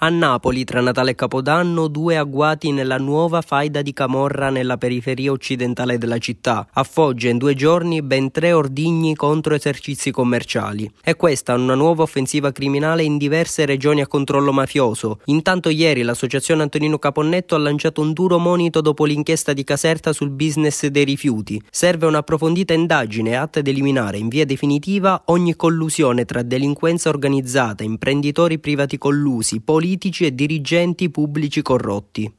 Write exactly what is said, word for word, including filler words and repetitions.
A Napoli, tra Natale e Capodanno, due agguati nella nuova faida di Camorra nella periferia occidentale della città. A Foggia, in due giorni, ben tre ordigni contro esercizi commerciali. E questa una nuova offensiva criminale in diverse regioni a controllo mafioso. Intanto ieri l'associazione Antonino Caponnetto ha lanciato un duro monito dopo l'inchiesta di Caserta sul business dei rifiuti. Serve un'approfondita indagine atta ad eliminare in via definitiva ogni collusione tra delinquenza organizzata, imprenditori privati collusi, politici e dirigenti pubblici corrotti.